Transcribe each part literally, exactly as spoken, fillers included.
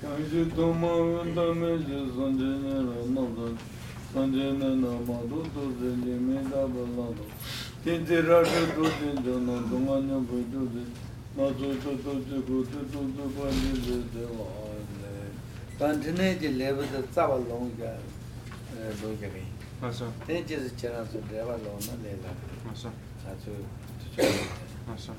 Continue level the Sava Longa. Masa. Then just chance to drive alone. Masa. Masa.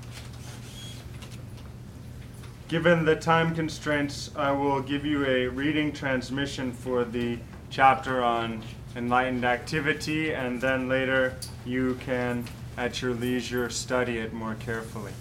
Given the time constraints, I will give you a reading transmission for the chapter on enlightened activity, and then later you can, at your leisure, study it more carefully.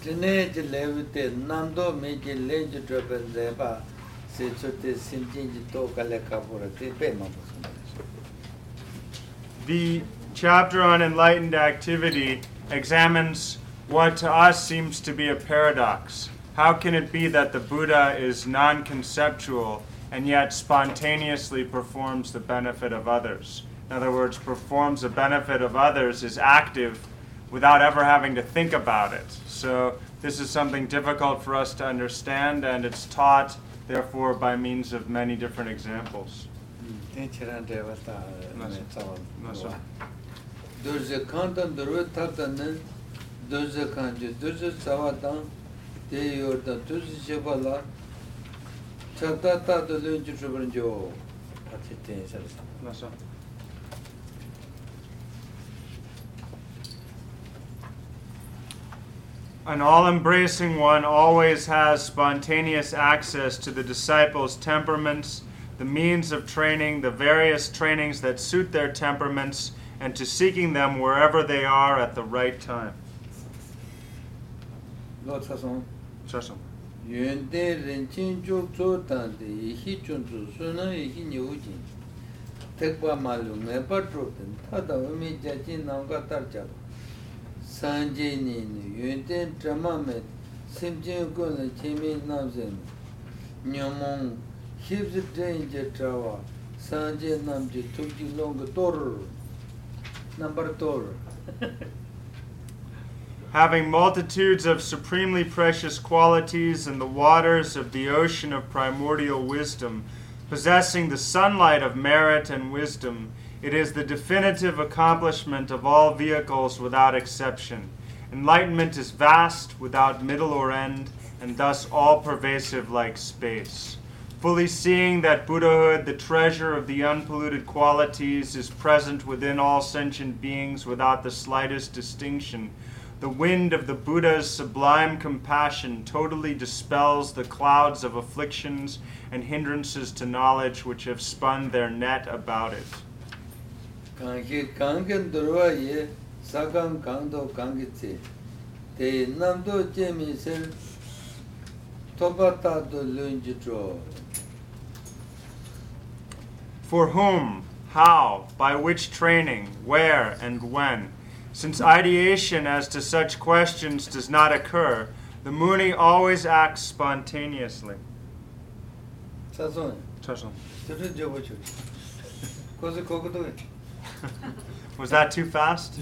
The chapter on enlightened activity examines what to us seems to be a paradox. How can it be that the Buddha is non-conceptual and yet spontaneously performs the benefit of others? In other words, performs the benefit of others, is active without ever having to think about it. So this is something difficult for us to understand, and it's taught, therefore, by means of many different examples. There's a content, the root of the there's a country, there's a Savatan, they are the Tuzivala, Chatata, the Lunch Joe. An all-embracing one always has spontaneous access to the disciples' temperaments, the means of training, the various trainings that suit their temperaments, and to seeking them wherever they are at the right time. Lord Sasson. Sasson. Yunde Renchin Juk Chotandi, Hichunzu, Suna, Hinyujin. Tekwa Malum, Epatrotin, Tata, Umi Jachin, Nangatarja. Sanjini, Yunde Tramamet, Simjin Gun, Chimin Namzim. Nyamon, Hips Danger Trawa, Sanjay Namji, Tuki Long Tor. Number Tor. Having multitudes of supremely precious qualities in the waters of the ocean of primordial wisdom, possessing the sunlight of merit and wisdom, it is the definitive accomplishment of all vehicles without exception. Enlightenment is vast, without middle or end, and thus all-pervasive like space. Fully seeing that Buddhahood, the treasure of the unpolluted qualities, is present within all sentient beings without the slightest distinction, the wind of the Buddha's sublime compassion totally dispels the clouds of afflictions and hindrances to knowledge which have spun their net about it. For whom, how, by which training, where, and when? Since ideation as to such questions does not occur, the Muni always acts spontaneously. Sasson. Sasson. Was that too fast?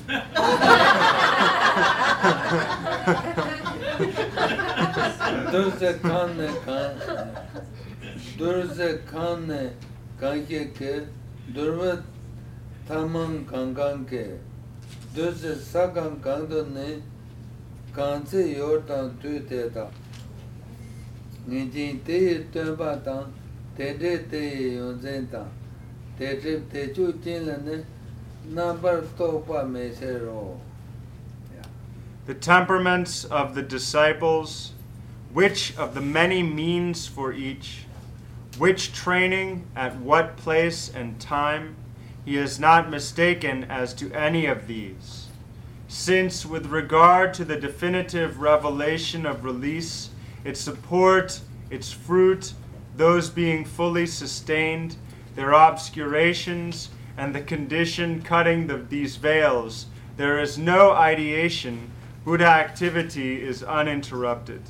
There's a canne, there's a canne, kanke, durva tamang kanganke. There's a second candone, canse yortan tuiteta. Nijin te tumbatan, te de te yonzenta, te trip te chutinlane, number topa mesero. The temperaments of the disciples, which of the many means for each, which training at what place and time, he is not mistaken as to any of these, since with regard to the definitive revelation of release, its support, its fruit, those being fully sustained, their obscurations, and the condition cutting the, these veils, there is no ideation. Buddha activity is uninterrupted.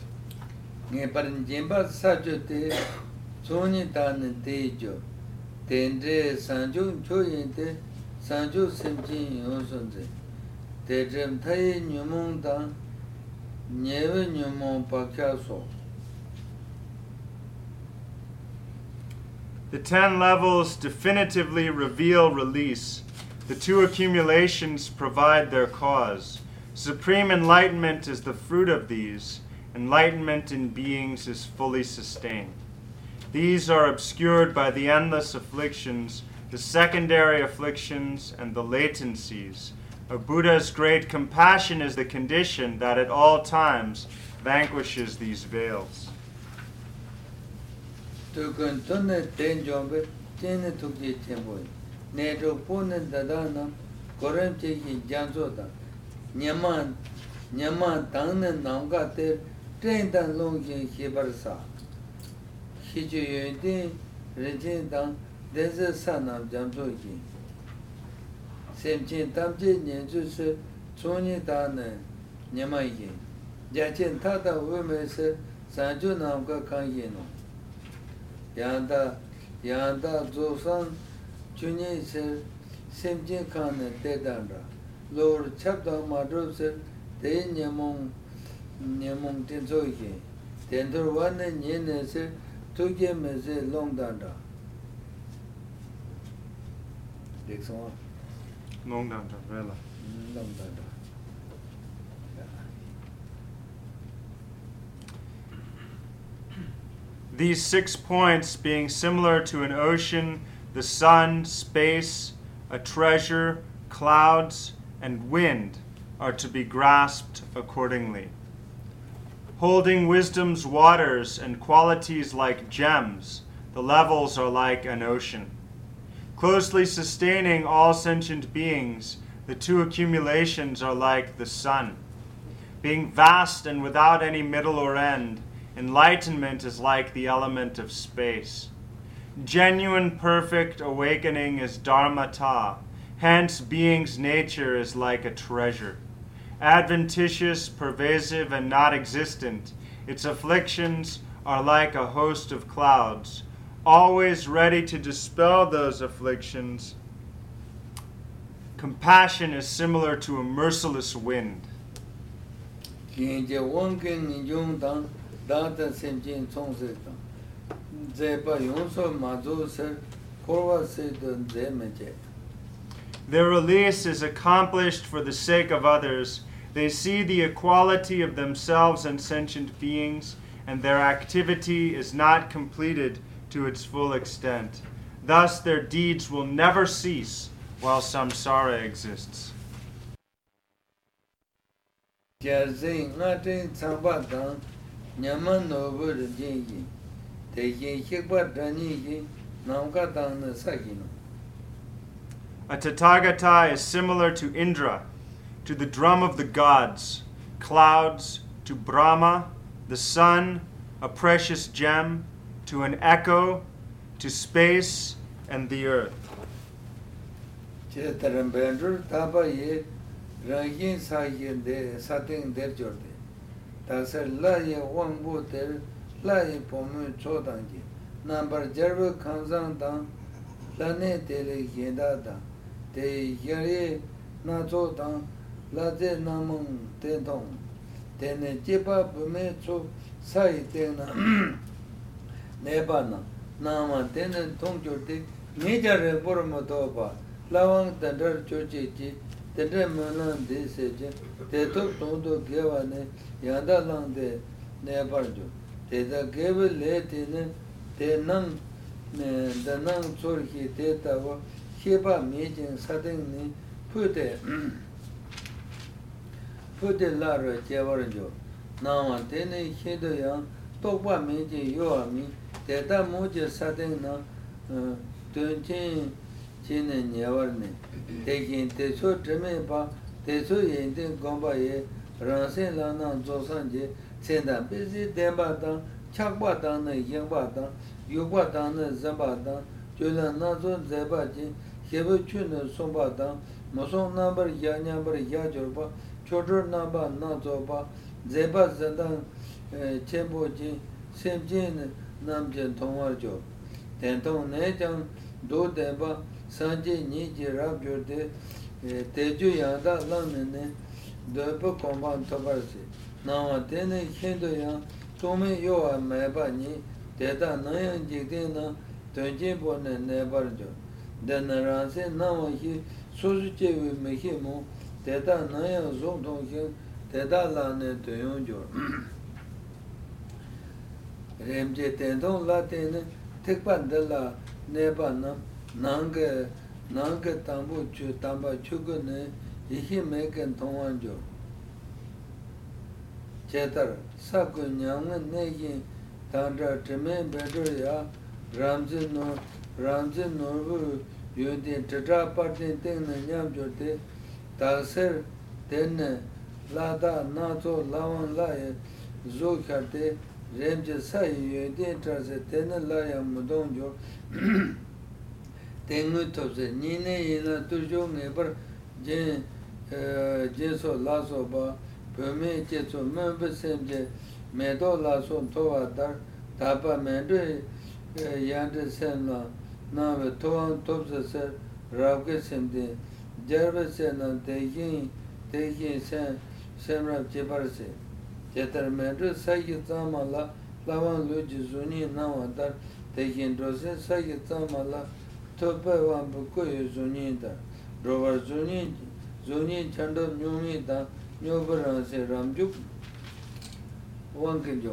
Tendre Sanju Choyente, Sanju Simjin Yonsonze, Tedrem Tai Numon Dan, Neve Numon Pakaso. The ten levels definitively reveal release. The two accumulations provide their cause. Supreme enlightenment is the fruit of these. Enlightenment in beings is fully sustained. These are obscured by the endless afflictions, the secondary afflictions, and the latencies. A Buddha's great compassion is the condition that at all times vanquishes these veils. Tukun tunne ten jombe, tene tukje temboy. Neto punen dadana, korem cheki jansoda. Nyaman, nyaman tangne namga te, ten dan longjen hibarsa. Hichu yönden, rejen dan, denze sanam jansoji. Semchen tamche nyenzu se, choni dane, nyamayi. Jachen tata ume se, sanju namga kanyeno. Yanda, yanda zosan, chuni se, semchen kane dedandra. Lor chapta madro se, de nyamong, nyamong tenzoyi. Tentor wane nyene se, tuge me se longdandra. Dixon. Longdandra, vela. Longdandra. These six points being similar to an ocean, the sun, space, a treasure, clouds, and wind are to be grasped accordingly. Holding wisdom's waters and qualities like gems, the levels are like an ocean. Closely sustaining all sentient beings, the two accumulations are like the sun. Being vast and without any middle or end, enlightenment is like the element of space. Genuine perfect awakening is dharmata, hence being's nature is like a treasure. Adventitious, pervasive, and not existent, its afflictions are like a host of clouds, always ready to dispel those afflictions. Compassion is similar to a merciless wind. Data semchen chongse tang, zeba yonso mazo ser, korwa se den zemeche. Their release is accomplished for the sake of others. They see the equality of themselves and sentient beings, and their activity is not completed to its full extent. Thus, their deeds will never cease while samsara exists. Jarzing ngating tsamba tang, nyaman nobu rinji, tekin hikpa dani namka tang na sakino. A Tathagata is similar to Indra, to the drum of the gods, clouds, to Brahma, the sun, a precious gem, to an echo, to space, and the earth. Chetarambendru taba ye rangin sayin de sating der jorde. Tasar la ye wangbo der la ye pomu chodangi. Number jerve kanzang dang la ne tele yenda dang. Te yere na cho dang la de namong ten tong. Tene jipa pume cho sai tena neba na. Nama tene tong jorde nejare pormo toba. Lawang tendar chochi chi. Tendar melan de seje. Te tok tong to gewa ne. Yanda lang de nebarjo. Te da gebe le tene. Te nang da nang chorki te tawa. Heba mijin sadeng ni pute. Pute lara jewarjo. Nama tene hido yang. Tokpa mijin yoa mi. Te da moje sadeng na. Tunchin chine nyewarne. Tekin te so treme pa. Te so yente gomba ye. Ransen la nang zosan je. Sendan pisi denpa tang. Chakpa tang na yengpa tang. Yukpa tang na zamba tang. Jola na zon zeba je. Hebe chun na sompa tang. Mosong nambar ya nyambar ya jorpa. Chodor namba na zopa. Zeba zendang chenpo je. Semchen namchen tongwar jo. Tentong ne jang do denpa. Sanje ni ji rab jorde. Teju yanda lang ne. Döpa kompan tobarsi. Nama tene kendo yang tome yoa meba ni teta nayang jikde na Tunjin po ne nebar jo. De naranse nawa hi sosu chewe me hi mo teta naya zong tong hi teta la ne tuyong jo. Remje tentong la tene tekpan de la neba na nanga nanga tambu chu tamba chugu ne ihi meken tongwan jo. Chetar saku nyanga nekin tanda teme bedo ya ramzi no ramzi no yudin tata partin tengna nyam jo te takser tenne lada nazo lawan laye zo kharte remje sayi yudin tarse tenne laya mudong jo tengu topse nine yina turjo ngebar jen jen so laso ba pöme jetso mömbe semje medo laso towa dar tapa mende yande senla nawe towan topse ser rabge semde jarbe sena tekin tekin sen semrab jebarse jetar mende sayi zamala lawan loji zuni nawa dar tekin dose sayi zamala tope wambu koyo zuni dar rovar zuni zuni chando nyumi dar Nyobaran se ramjuk wankin jo.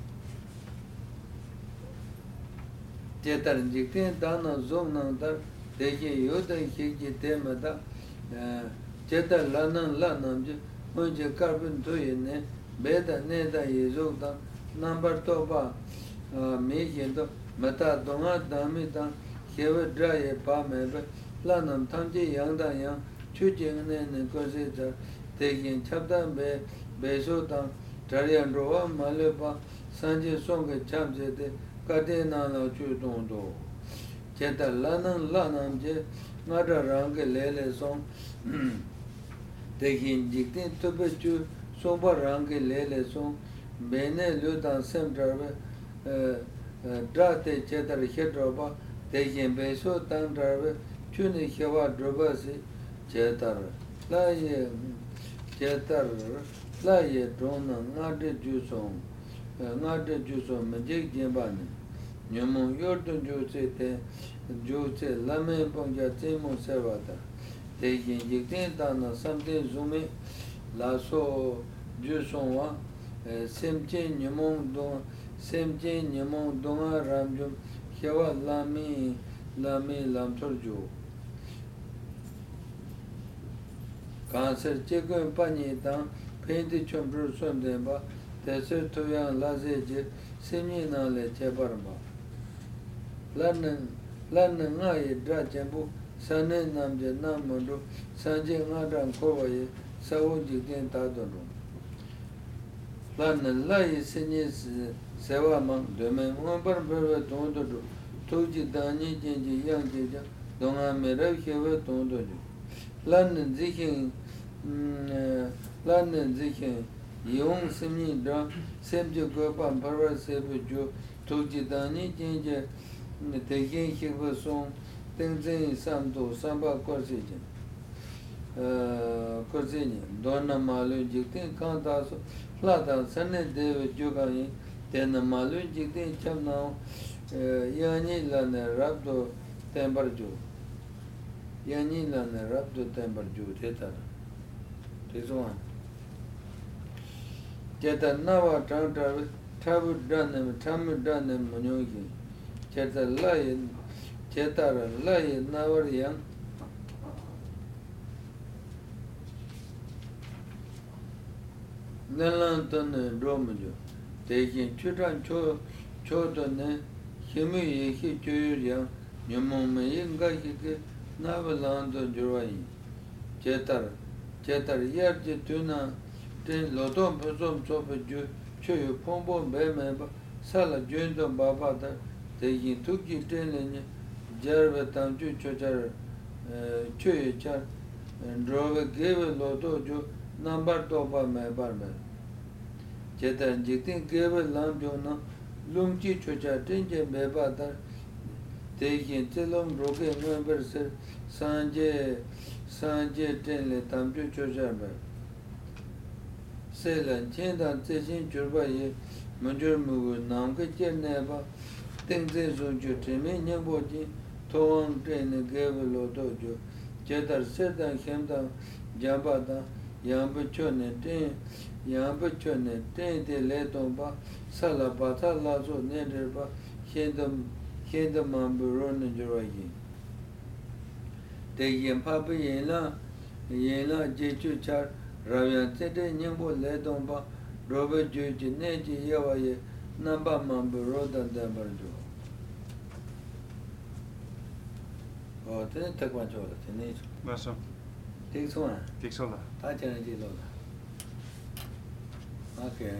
Jetar jikten dana zom nang dar deki yoda hiki tema da jetar lanan lanam je munje karbin toye ne beda ne da yezok da nambar toba mekin do mata donga dami da hewa draye pa mebe lanam tamje yang da yang chujeng ne ne koze da Tekin chapdan be beso tang Tariyan rowa malepa sanje songa chamse de kate nana chu tong do. Cheta lanang lanam je ngada rangi lele song Tekin jiktin tupe chu sompa rangi lele song Bene lu tang sem tarwe drate chetar hetroba Tekin beso tang tarwe chuni hewa droba si chetar la ye Chetar la ye dona ngade jusong ngade jusong majik jembane nyamon yordun juse te juse lame pongja temo servata tekin yikten dana samten zume la so jusong wa semchen nyamon don semchen nyamon donga ramjum hewa lame lame lamtor jo Cancer chekun pani tang penti chompru somdenba teser tuyang laseje semni nale chebarba. Lannan lannan nga ye dra chenpu sanen namje namandu sanje nga dran kowaye sawo jikten tadonu. Lannan la ye senye sewa mang dome ngombar berwe tondodu tuji danyi jenji yang jeja donga merav hewe tondodu. Lannan zikin Lannan zikin yung simni dra semje gopan parwa sebu jo tuji dani jenje tekin hikwa song tengzen samdo samba korse jen korse jen donna malu jikten kan taso lada sanne dewe jogayin tena malu jikten chamnao yani lana rabdo tembar jo yani lana rabdo tembar jo tetara This one. Jeta nawa tang travel travel done travel done monyogi. Jeta lion jetara lion nawa yang. Nalantan dromajo. Taking children cho cho ne himu ye chu yang nyamon me yinga hike navalando jorai. Jetara Chetar yarje tuna ten lodon pozom sope ju choyo pombo meme sala jundon baba da tekin tuki tenlenye jarve tamju chochar choyo char drove geve lodo ju nambar toba me barme Chetar jiktin geve lamjo na lumchi chochar tenje meba da tekin telom roge member ser sanje Sanje tenle tamju chojarba. Selan chendan tsesin churba ye manjur mugu namka cherneba things is on you to me, Nabodi, Toan, Train, Gavelo Dojo, Jedar Sedan, Hemda, Jabada, Yambuchone, Ten, Yambuchone, Ten de Letomba, Salabata, Lazo, Nederba, Kendam, Kendam, Amburon, and Jeroy. The Yampapa Yena, Yena, Jeju Char, Ravian Tede, Nyambo, Ledomba, Robert Juji, Neji, Yawaye, Namba Mambu, and Dabardo. Oh, then take one chola, Tennis. Maso. Takes one. Takes one. I can do that. Okay,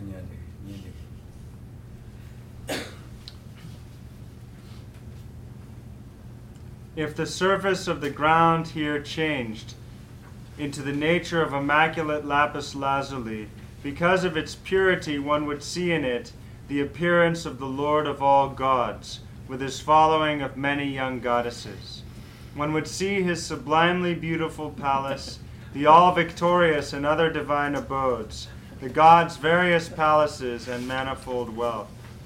If the surface of the ground here changed into the nature of immaculate lapis lazuli, because of its purity one would see in it the appearance of the Lord of all gods, with his following of many young goddesses. One would see his sublimely beautiful palace, the all-victorious and other divine abodes, the gods' various palaces and manifold wealth.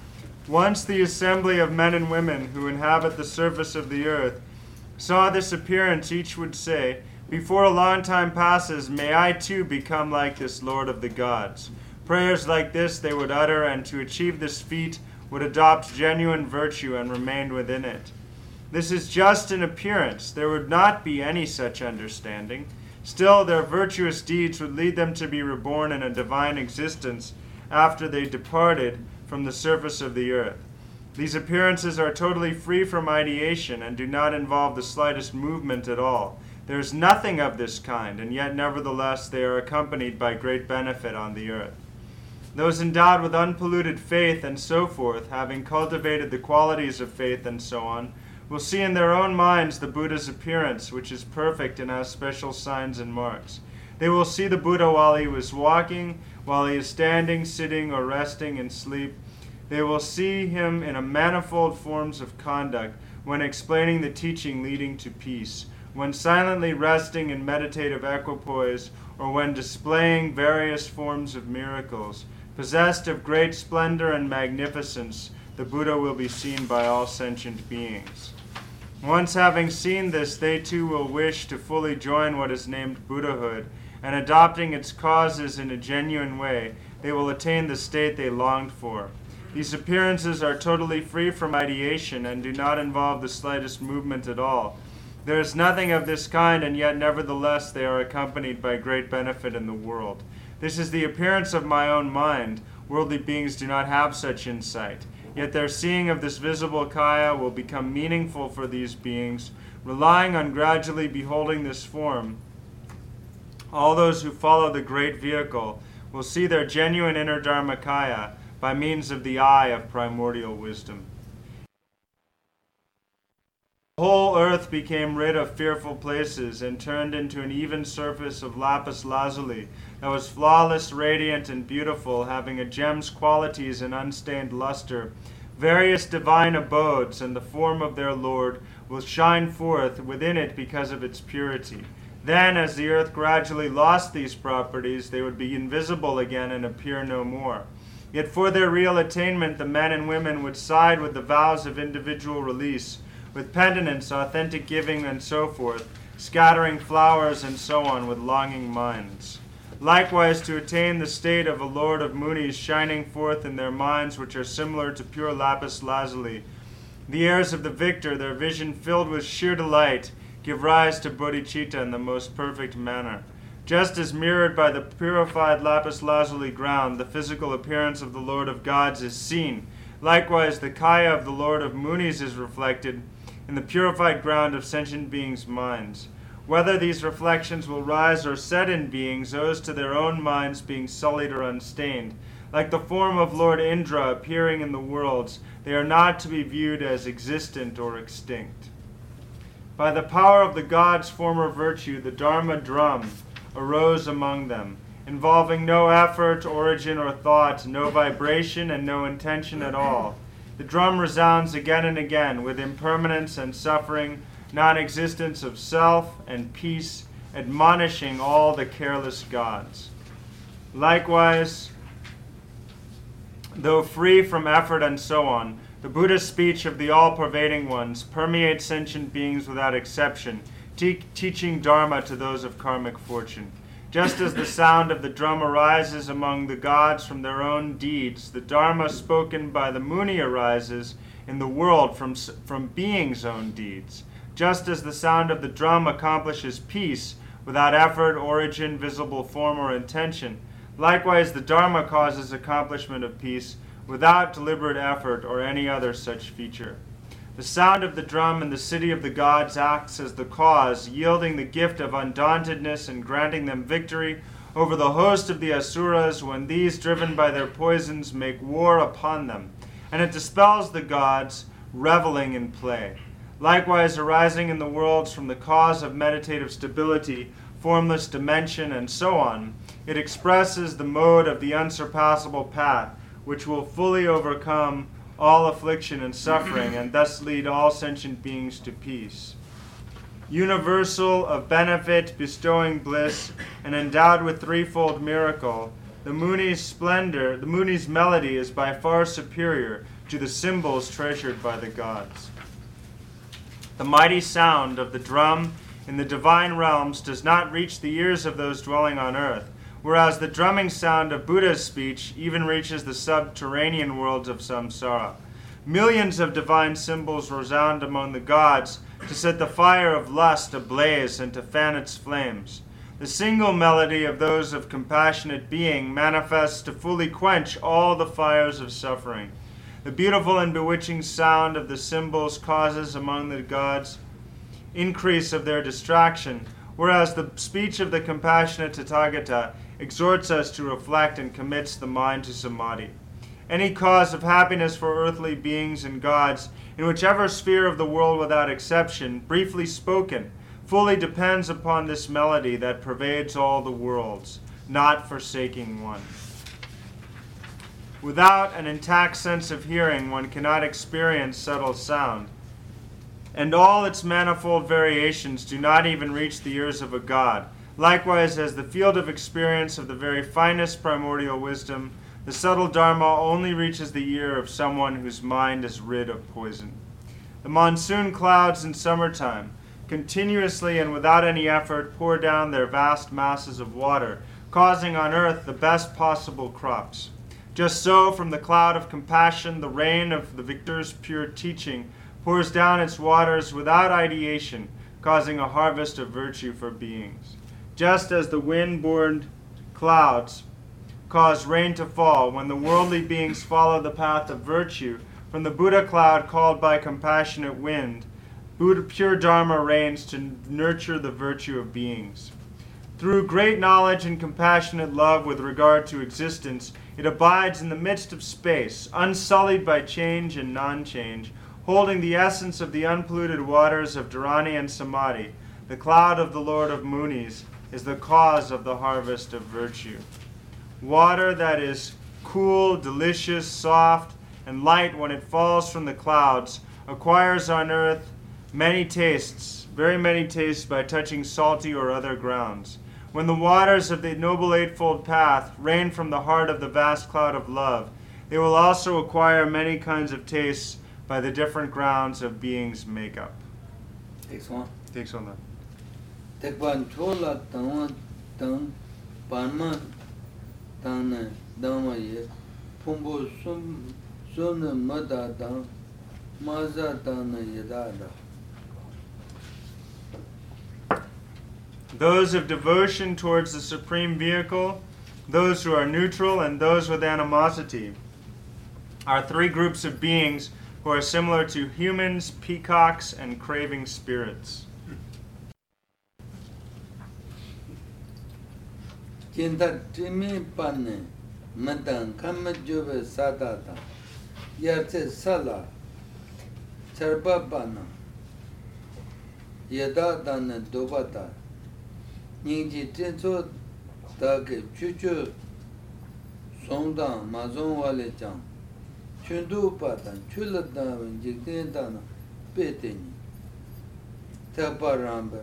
Once the assembly of men and women who inhabit the surface of the earth saw this appearance, each would say, "Before a long time passes, may I too become like this Lord of the gods." Prayers like this they would utter, and to achieve this feat would adopt genuine virtue and remain within it. This is just an appearance. There would not be any such understanding. Still, their virtuous deeds would lead them to be reborn in a divine existence after they departed from the surface of the earth. These appearances are totally free from ideation and do not involve the slightest movement at all. There is nothing of this kind, and yet nevertheless they are accompanied by great benefit on the earth. Those endowed with unpolluted faith and so forth, having cultivated the qualities of faith and so on, will see in their own minds the Buddha's appearance, which is perfect and has special signs and marks. They will see the Buddha while he was walking, while he is standing, sitting, or resting in sleep. They will see him in a manifold forms of conduct when explaining the teaching leading to peace, when silently resting in meditative equipoise, or when displaying various forms of miracles. Possessed of great splendor and magnificence, the Buddha will be seen by all sentient beings. Once having seen this, they too will wish to fully join what is named Buddhahood, and adopting its causes in a genuine way, they will attain the state they longed for. These appearances are totally free from ideation and do not involve the slightest movement at all. There is nothing of this kind, and yet nevertheless they are accompanied by great benefit in the world. This is the appearance of my own mind. Worldly beings do not have such insight. Yet their seeing of this visible kaya will become meaningful for these beings, relying on gradually beholding this form. All those who follow the great vehicle will see their genuine inner dharmakaya by means of the eye of primordial wisdom. The whole earth became rid of fearful places and turned into an even surface of lapis lazuli that was flawless, radiant, and beautiful, having a gem's qualities and unstained luster. Various divine abodes and the form of their Lord will shine forth within it because of its purity. Then, as the earth gradually lost these properties, they would be invisible again and appear no more. Yet for their real attainment, the men and women would side with the vows of individual release, with penitence, authentic giving, and so forth, scattering flowers and so on with longing minds. Likewise, to attain the state of a Lord of Munis shining forth in their minds, which are similar to pure lapis lazuli, the heirs of the victor, their vision filled with sheer delight, give rise to bodhicitta in the most perfect manner. Just as mirrored by the purified lapis lazuli ground, the physical appearance of the Lord of Gods is seen. Likewise, the kaya of the Lord of Munis is reflected in the purified ground of sentient beings' minds. Whether these reflections will rise or set in beings owes to their own minds being sullied or unstained. Like the form of Lord Indra appearing in the worlds, they are not to be viewed as existent or extinct. By the power of the gods' former virtue, the Dharma drum arose among them, involving no effort, origin, or thought, no vibration, and no intention at all. The drum resounds again and again with impermanence and suffering, non-existence of self and peace, admonishing all the careless gods. Likewise, though free from effort and so on, The Buddhist speech of the all-pervading ones permeates sentient beings without exception, te- teaching Dharma to those of karmic fortune. Just as the sound of the drum arises among the gods from their own deeds, the Dharma spoken by the Muni arises in the world from, from beings' own deeds. Just as the sound of the drum accomplishes peace without effort, origin, visible form, or intention, likewise the Dharma causes accomplishment of peace without deliberate effort or any other such feature. The sound of the drum in the city of the gods acts as the cause, yielding the gift of undauntedness and granting them victory over the host of the Asuras when these, driven by their poisons, make war upon them. And it dispels the gods, reveling in play. Likewise, arising in the worlds from the cause of meditative stability, formless dimension, and so on, it expresses the mode of the unsurpassable path, which will fully overcome all affliction and suffering, and thus lead all sentient beings to peace. Universal, of benefit, bestowing bliss, and endowed with threefold miracle, the Muni's splendor, the Muni's melody is by far superior to the symbols treasured by the gods. The mighty sound of the drum in the divine realms does not reach the ears of those dwelling on earth, whereas the drumming sound of Buddha's speech even reaches the subterranean worlds of samsara. Millions of divine symbols resound among the gods to set the fire of lust ablaze and to fan its flames. The single melody of those of compassionate being manifests to fully quench all the fires of suffering. The beautiful and bewitching sound of the symbols causes among the gods increase of their distraction, whereas the speech of the compassionate Tathagata exhorts us to reflect and commits the mind to samadhi. Any cause of happiness for earthly beings and gods, in whichever sphere of the world without exception, briefly spoken, fully depends upon this melody that pervades all the worlds, not forsaking one. Without an intact sense of hearing, one cannot experience subtle sound, and all its manifold variations do not even reach the ears of a god. Likewise, as the field of experience of the very finest primordial wisdom, the subtle Dharma only reaches the ear of someone whose mind is rid of poison. The monsoon clouds in summertime continuously and without any effort pour down their vast masses of water, causing on earth the best possible crops. Just so, from the cloud of compassion, the rain of the victor's pure teaching pours down its waters without ideation, causing a harvest of virtue for beings. Just as the wind-borne clouds cause rain to fall when the worldly beings follow the path of virtue, from the Buddha cloud called by compassionate wind, Buddha, pure Dharma reigns to nurture the virtue of beings. Through great knowledge and compassionate love with regard to existence, it abides in the midst of space, unsullied by change and non-change, holding the essence of the unpolluted waters of Dharani and Samadhi. The cloud of the Lord of Munis is the cause of the harvest of virtue. Water that is cool, delicious, soft, and light when it falls from the clouds acquires on earth many tastes, very many tastes by touching salty or other grounds. When the waters of the Noble Eightfold Path rain from the heart of the vast cloud of love, they will also acquire many kinds of tastes by the different grounds of being's makeup. Takes one. Takes one then. Tekban chola tang tang panma tang dama ye pumbo sum sum mada tang maza tang yedada. Those of devotion towards the supreme vehicle, those who are neutral, and those with animosity are three groups of beings who are similar to humans, peacocks, and craving spirits. Kinta timi panne madan kamajove sadata yate sala charba pana yada dana dobata Ningji tenso dake chuchu songdang mazong wale chang chundu patan chuladang jikten dana peteni tapa ramba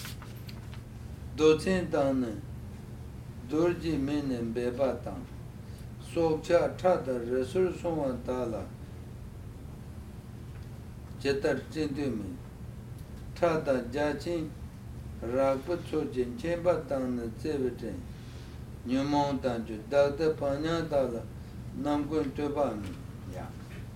dochen dana dorji menen beba tang sokcha tada resur songwa tala Jetar Chindumi, Tata Jachin, Rakpachojin, Chamber Town, and Sevitin, New Mountain, Doctor Panyatala, Namgun Tubami. Yeah.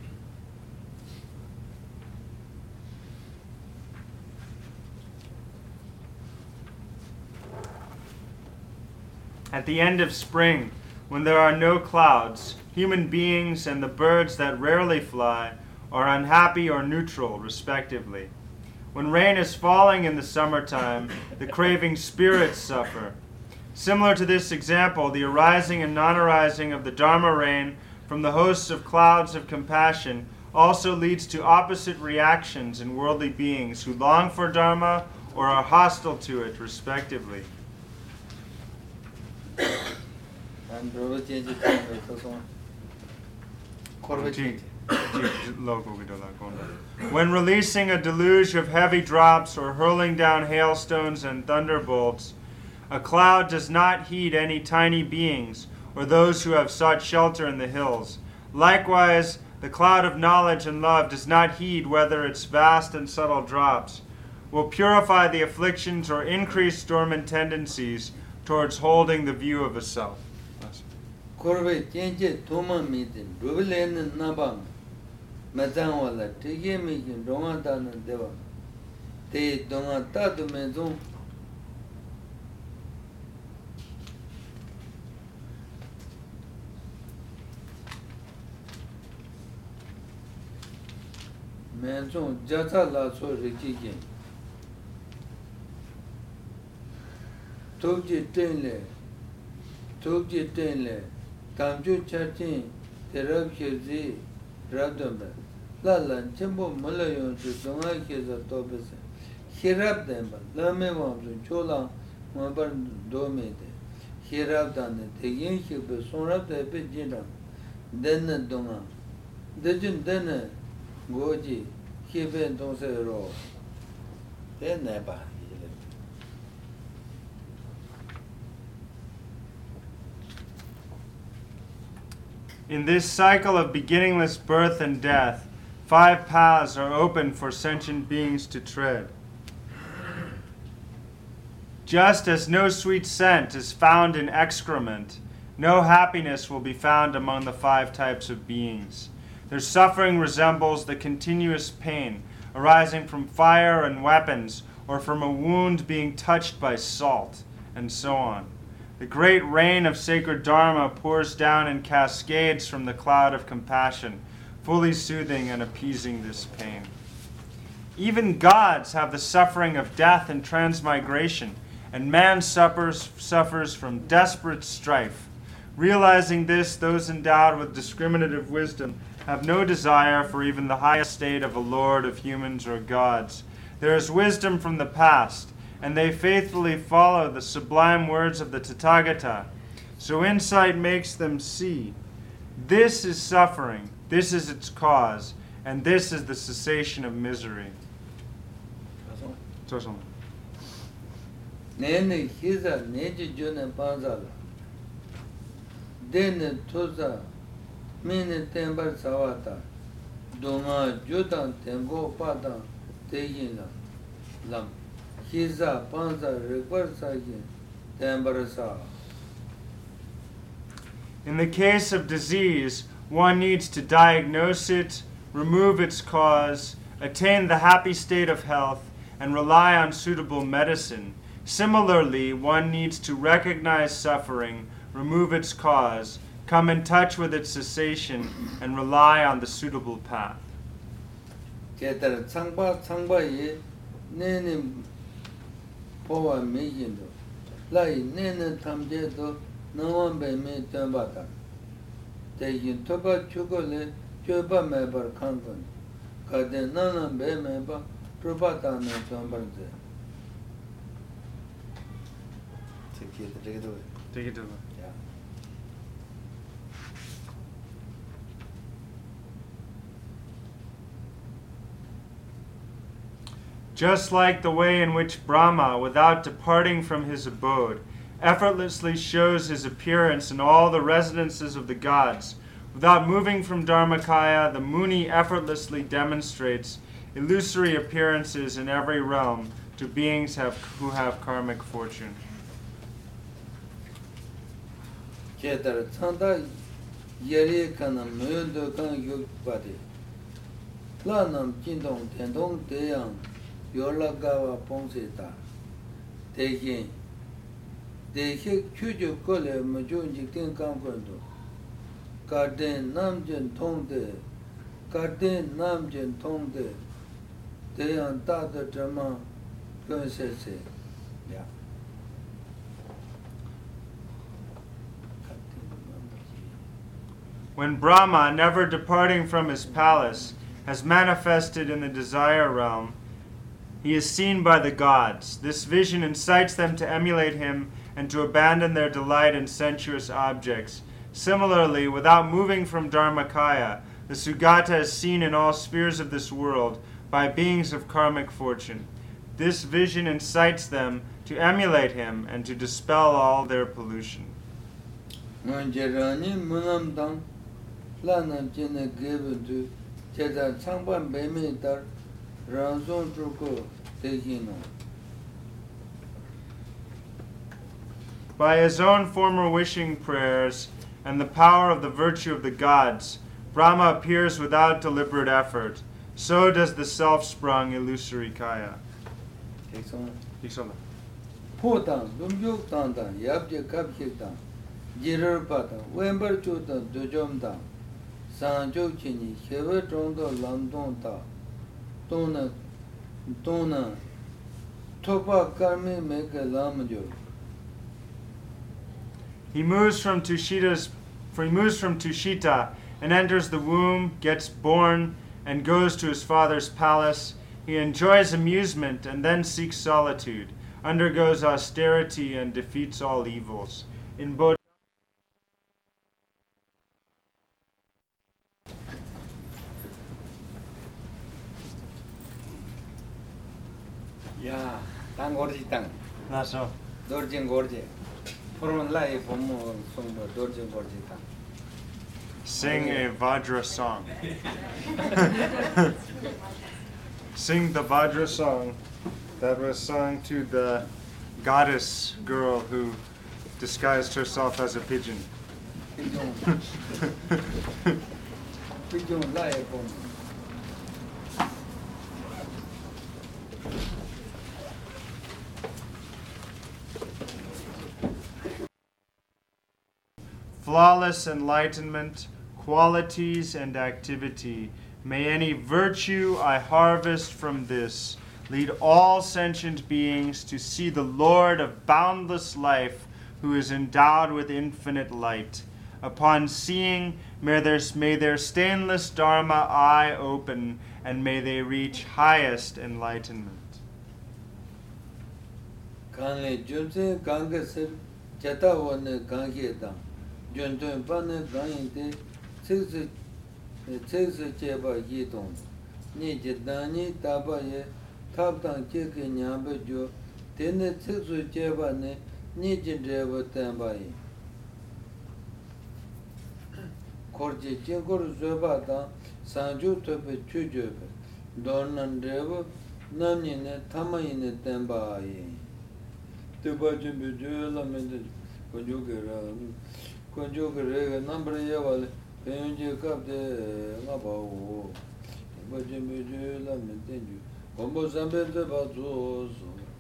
At the end of spring, when there are no clouds, human beings and the birds that rarely fly are unhappy or neutral, respectively. When rain is falling in the summertime, the craving spirits suffer. Similar to this example, the arising and non-arising of the Dharma rain from the hosts of clouds of compassion also leads to opposite reactions in worldly beings who long for Dharma or are hostile to it, respectively. When releasing a deluge of heavy drops or hurling down hailstones and thunderbolts, a cloud does not heed any tiny beings or those who have sought shelter in the hills. Likewise, the cloud of knowledge and love does not heed whether its vast and subtle drops will purify the afflictions or increase dormant tendencies towards holding the view of a self. Korbe chenche thoma mitin, rubilen nabang, mazangwala, tige mikin, donga dana deva, te donga tatu mezong, mezong jata la so rikikin, tokji tenle, tokji tenle, Tamju Chatin, Terab Hirzi, Radumba, Lalan, Chimbo Malayon to Donga Kiza Tobis, Hirab them, Lame Wamsu, Chola, Maban Domede, Hirab Dane, the Yankee, Sonrab the Pidjina, Dena Donga, Dejun Dena, Goji, Kiven Donse Ro, then Neba. In this cycle of beginningless birth and death, five paths are open for sentient beings to tread. Just as no sweet scent is found in excrement, no happiness will be found among the five types of beings. Their suffering resembles the continuous pain arising from fire and weapons, or from a wound being touched by salt, and so on. The great rain of sacred Dharma pours down in cascades from the cloud of compassion, fully soothing and appeasing this pain. Even gods have the suffering of death and transmigration, and man suffers, suffers from desperate strife. Realizing this, those endowed with discriminative wisdom have no desire for even the highest state of a lord of humans or gods. There is wisdom from the past, and they faithfully follow the sublime words of the Tathagata. So insight makes them see. This is suffering, this is its cause, and this is the cessation of misery. Nene hiza neji june panzala. Dene toza mene tembar sawata. Doma judan tengo padan tegina lam. Hiza panza rekwarsaji tembarasa. In the case of disease, one needs to diagnose it, remove its cause, attain the happy state of health, and rely on suitable medicine. Similarly, one needs to recognize suffering, remove its cause, come in touch with its cessation, and rely on the suitable path. Ketara tsangpa tsangpa ye nene powa mejindo. Lai nene tamje do nawambe me tembata. Tekin toba chukole choba mebar kankan. Kade nanambe meba trubata na tembarze. Take it, take it away. Take it away. Yeah. Just like the way in which Brahma, without departing from his abode, effortlessly shows his appearance in all the residences of the gods, without moving from Dharmakaya, the Muni effortlessly demonstrates illusory appearances in every realm to beings have, who have karmic fortune. Chetar Santa Yeri Kana Mundo Kan Yuk Badi Lanam Jindong Tendong Deyang Yola Gawa Ponseta Tekin Dehi Chuju Kole Majun Jikin Kamkondo Garden Namjin Tongde Garden Namjin Tongde Deyang Dada Drama Gonsese. Yeah. When Brahma, never departing from his palace, has manifested in the desire realm, he is seen by the gods. This vision incites them to emulate him and to abandon their delight in sensuous objects. Similarly, without moving from Dharmakaya, the Sugata is seen in all spheres of this world by beings of karmic fortune. This vision incites them to emulate him and to dispel all their pollution. Manjerani Munamdang Lanam Jina given to Cheta Changpan Bemitar Ranzon Truko Tekino. By his own former wishing prayers and the power of the virtue of the gods, Brahma appears without deliberate effort. So does the self-sprung illusory kaya. Potang, Lumjuk Tanda, Yabja Kapchitang, Jirer Pata, Wember Chuta, Dujomda, Sanjo Chini, Hever Tondo Landonta, Tona, Tona, Topa Karmi make a Lamajo. He moves from Tushita's, for he moves from Tushita and enters the womb, gets born, and goes to his father's palace. He enjoys amusement and then seeks solitude, undergoes austerity and defeats all evils. In Bodh Yeah, Tang Gorji Tang. That's so. Dorjin Gorje. From life, Homo, Sombo, Dorjin Gorji Tang. Sing a Vajra song. Sing the Vajra song that was sung to the goddess girl who disguised herself as a pigeon. Pigeon. Pigeon life, Homo. Flawless enlightenment, qualities and activity. May any virtue I harvest from this lead all sentient beings to see the Lord of boundless life, who is endowed with infinite light. Upon seeing, may their, may their stainless Dharma eye open, and may they reach highest enlightenment. Kanle Junse Gangasir Chatawane Gangetang. Junjun Pane Gangite Six Six Cheba Yidong. Ni Jidani Tabaye Taptang Chiki Nyambejo. Tene Six Cheba Ne Nijin Reva Tambaye. Korji Chinkor Zubata Sanju Tope Chujobe. Dornan Reva Namine Tamayine Tambaye. Tubajin Bejo Lamented Conjugera. Conjugere number Yaval, Penji Cap de Labao, Bajimiju Lamentenju, Combo Zambente Bazos.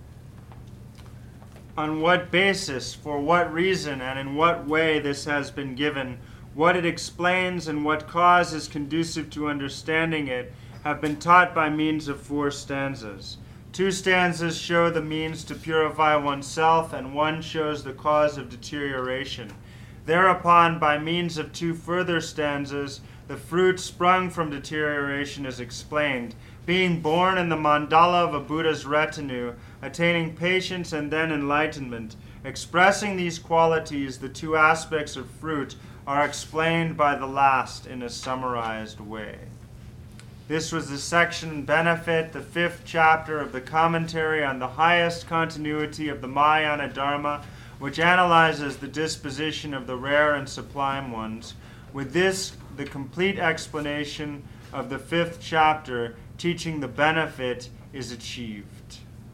On what basis, for what reason, and in what way this has been given, what it explains, and what cause is conducive to understanding it, have been taught by means of four stanzas. Two stanzas show the means to purify oneself, and one shows the cause of deterioration. Thereupon, by means of two further stanzas, the fruit sprung from deterioration is explained, being born in the mandala of a Buddha's retinue, attaining patience and then enlightenment. Expressing these qualities, the two aspects of fruit are explained by the last in a summarized way. This was the section Benefit, the fifth chapter of the commentary on the highest continuity of the Mahayana Dharma, which analyzes the disposition of the rare and sublime ones. With this, the complete explanation, of the fifth chapter, teaching the benefit, is achieved.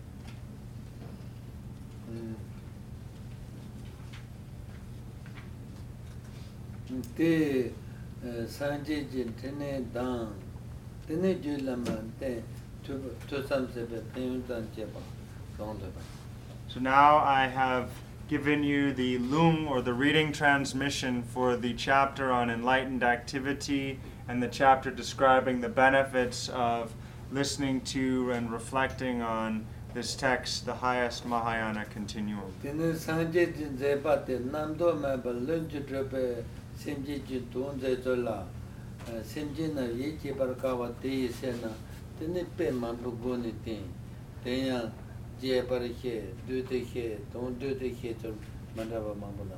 Te sanje jin tene dan tene ju lama te to to sam se be pen dan che ba dong de ba. So now I have given you the lung, or the reading transmission, for the chapter on enlightened activity and the chapter describing the benefits of listening to and reflecting on this text, the highest Mahayana continuum. Tene sanje jin ze ba te nam do ma ba lun ju dre be semji ji don ze zo la semji na ye ji bar ka wa te se na tene pe man bu go ni te te ya je par ke du te ke don du te ke to mandava mangalam.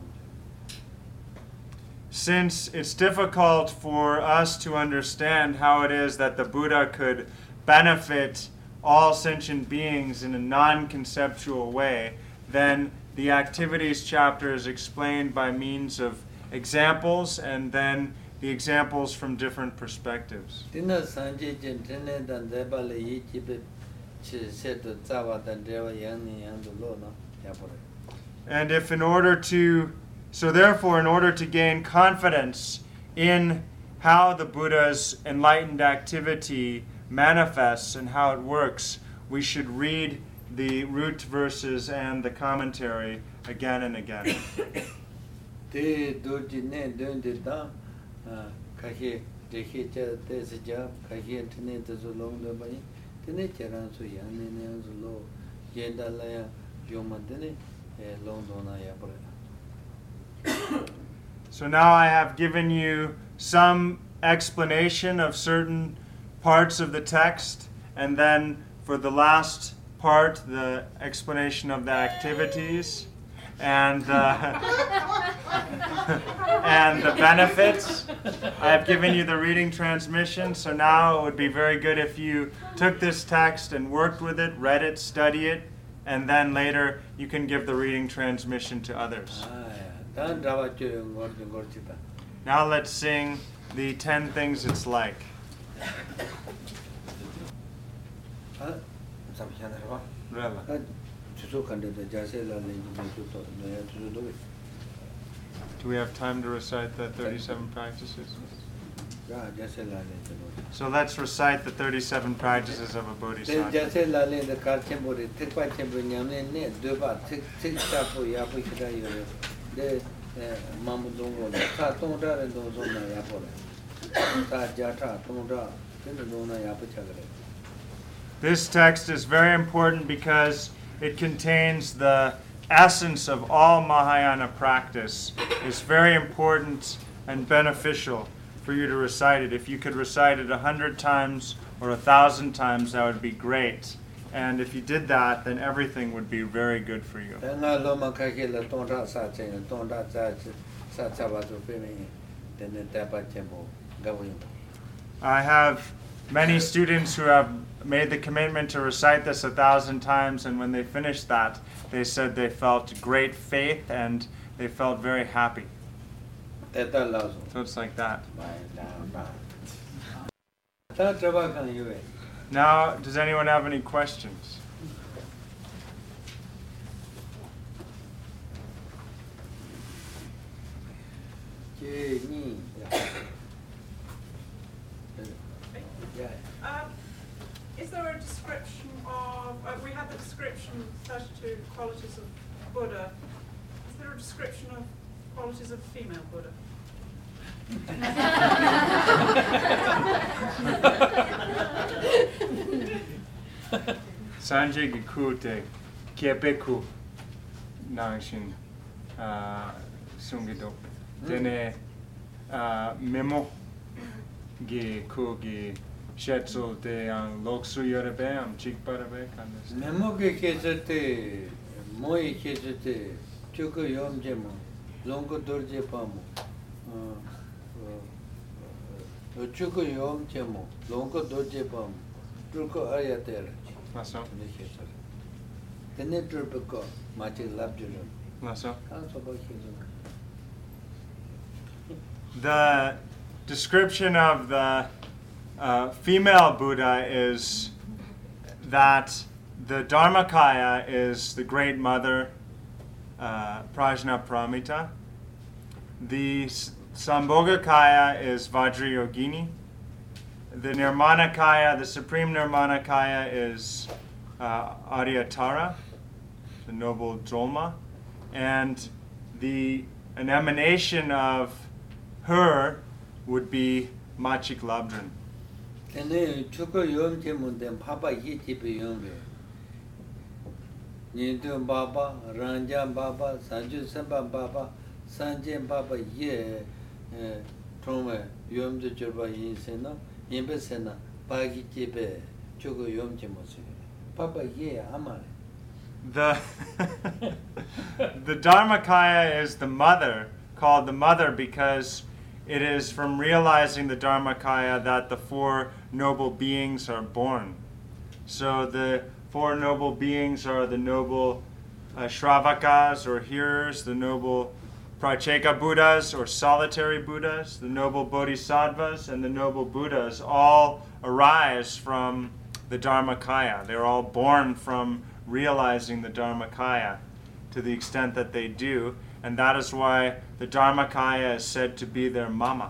Since it's difficult for us to understand how it is that the Buddha could benefit all sentient beings in a non-conceptual way, then the activities chapter is explained by means of examples, and then the examples from different perspectives. Tina sanje jin tene dan ze ba le yi ji be chi se to za wa dan de wa yang ni yang du lo na ya por. And if in order to, so therefore, in order to gain confidence in how the Buddha's enlightened activity manifests and how it works, we should read the root verses and the commentary again and again. Te do ji ne don de da ka he de he cha te se ja ka he tene te zo long de ba yi tene cha ran su yang ne ne zo lo yen da la ya yo ma tene long do na ya por. So now I have given you some explanation of certain parts of the text, and then for the last part, the explanation of the activities and uh, and the benefits. I have given you the reading transmission, so now it would be very good if you took this text and worked with it, read it, study it, and then later you can give the reading transmission to others. Now let's sing the ten things it's like. Really? Do we have time to recite the thirty-seven practices? So let's recite the thirty-seven practices of a bodhisattva. This text is very important because it contains the essence of all Mahayana practice. It's very important and beneficial for you to recite it. If you could recite it a hundred times or a thousand times, that would be great. And if you did that, then everything would be very good for you. I have many students who have made the commitment to recite this a thousand times, and when they finished that, they said they felt great faith and they felt very happy. So it's like that. Now, does anyone have any questions? Um, is there a description of, uh, we had the description thirty-two qualities of Buddha. Is there a description of qualities of female Buddha? Sanjay Gikute Kepeku Nangshin Sungido Dene Memo Gi Kugi Shetsu de ang Loksu Yorebe am Chikparabe Kandas. Memo Gi Kesate Moi Kesate Chuku Yom Jemo Longo Dorje Pamo Chuku Yom Jemo Longo Dorje Pamo Turko Ayater. Lasso. Tene Turko Mati Labjuru. Lasso. Council The description of the uh, female Buddha is that the Dharmakaya is the great mother, uh, Prajnaparamita. The S- Sambhogakaya is Vajrayogini. The Nirmanakaya, the supreme Nirmanakaya is uh, Aryatara, the noble Jolma. And the an emanation of her would be Machik Labdran. Tene chuko yom che munden papa ye tipe yombe. Nintu baba, Ranjan baba, Sanju Samba baba, Sanjen baba ye trome yom de joba yin sena, yimbe sena, bagi tipe chuko yom che musi. Papa ye amare. The the Dharmakaya is the mother, called the mother because it is from realizing the Dharmakaya that the four noble beings are born. So the four noble beings are the noble uh, Shravakas or hearers, the noble Pracheka Buddhas or solitary Buddhas, the noble Bodhisattvas, and the noble Buddhas all arise from the Dharmakaya. They're all born from realizing the Dharmakaya to the extent that they do, and that is why the Dharmakaya is said to be their mama.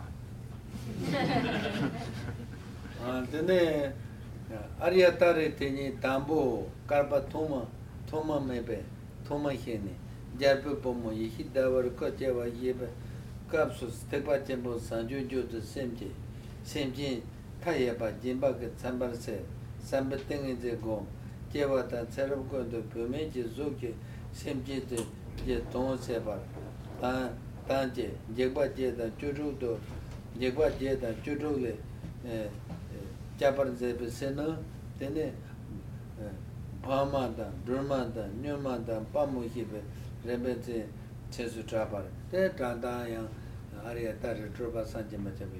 Tene Aryatare tene tambo karba thoma thoma mebe thoma hene jarpe pomo yehi davar kochewa yebe kapsus tekpa chembo sanju jo de semje semje tayeba jimba ke sambar se sambe tenge je go jewa ta serab ko do pome je zoke semje de je ton se bar ta tanje jegba je da churu do jegba je da churu le eh Japan zebe sena tene Bhamada, Brahmada, Nyamada, Pamuhibe, Rebete, Chesu Trapar, De Tandaya, Ariatari Truba Sanjamachabi.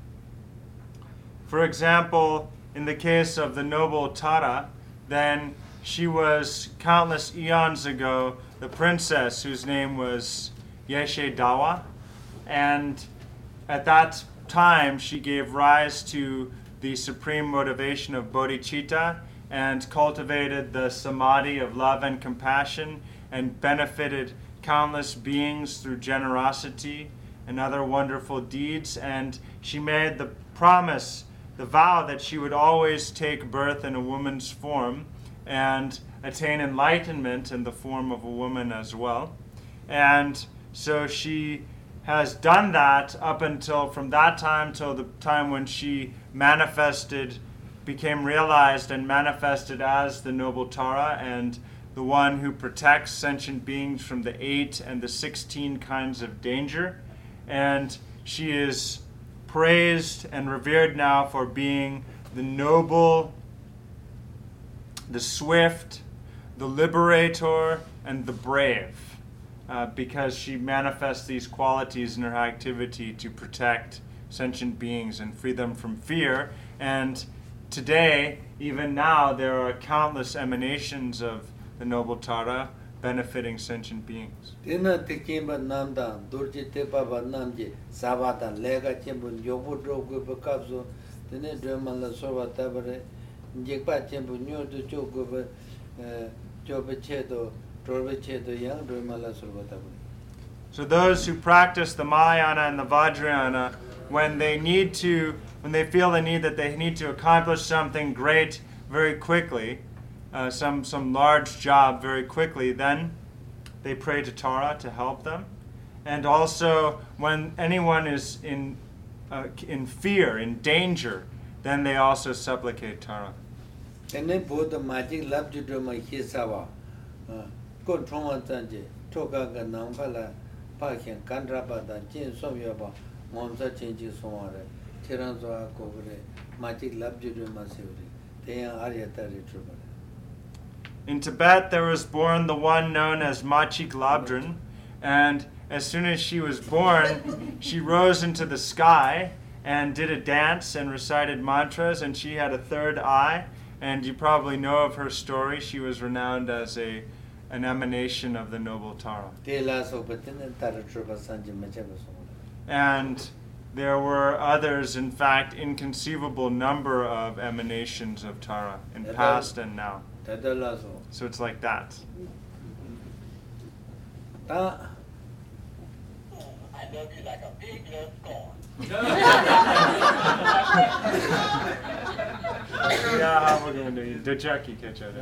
For example, in the case of the noble Tara, then she was countless eons ago the princess whose name was Yeshe Dawa, and at that time she gave rise to the supreme motivation of bodhicitta and cultivated the samadhi of love and compassion and benefited countless beings through generosity and other wonderful deeds. And she made the promise, the vow, that she would always take birth in a woman's form and attain enlightenment in the form of a woman as well. And so she has done that up until from that time till the time when she manifested, became realized and manifested as the noble Tara and the one who protects sentient beings from the eight and the sixteen kinds of danger. And she is praised and revered now for being the noble, the swift, the liberator, and the brave. Uh, because she manifests these qualities in her activity to protect sentient beings and free them from fear. And today, even now, there are countless emanations of the noble Tara benefiting sentient beings. Tena tekimba namda, durji tepaba namji, sabata, lega chembu, yobu drogu bakabzo, tene dremala sorva tabare, jekpa chembu, nyodu chogu, jobe chedo, So those who practice the Mahayana and the Vajrayana, when they need to, when they feel the need that they need to accomplish something great very quickly, uh, some some large job very quickly, then they pray to Tara to help them. And also, when anyone is in uh, in fear, in danger, then they also supplicate Tara. Go Troma Tanje, Tokaga Nampala, Pakin, Kandrabada, Jin Somyaba, Momsa Chinji Somare, Tiranzoa Kogre, Magic Labjudu Masuri, they are Ariatari Trubal. In Tibet, there was born the one known as Machik Labdran, and as soon as she was born, she rose into the sky and did a dance and recited mantras, and she had a third eye, and you probably know of her story. She was renowned as a an emanation of the noble Tara. And there were others, in fact, inconceivable number of emanations of Tara in That past and now. 다달라서 So it's like that. 다 I love you like a pig loves corn. Yeah, how we gonna do you? The Jackie catch it.